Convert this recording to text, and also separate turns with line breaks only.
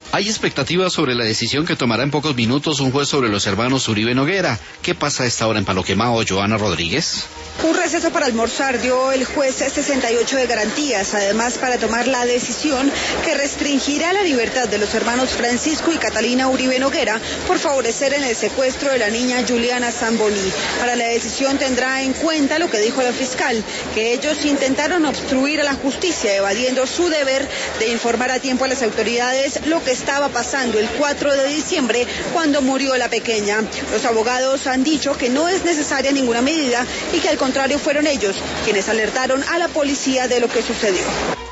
Hay expectativas sobre la decisión que tomará en pocos minutos un juez sobre los hermanos Uribe Noguera. ¿Qué pasa a esta hora en Palo Quemado, Joana Rodríguez?
Un receso para almorzar dio el juez 68 de garantías, además para tomar la decisión que restringirá la libertad de los hermanos Francisco y Catalina Uribe Noguera por favorecer en el secuestro de la niña Juliana Zamboni. Para la decisión tendrá en cuenta lo que dijo la fiscal, que ellos intentaron obstruir a la justicia, evadiendo su deber de informar a tiempo a las autoridades lo que estaba pasando el 4 de diciembre cuando murió la pequeña. Los abogados han dicho que no es necesaria ninguna medida y que al contrario fueron ellos quienes alertaron a la policía de lo que sucedió.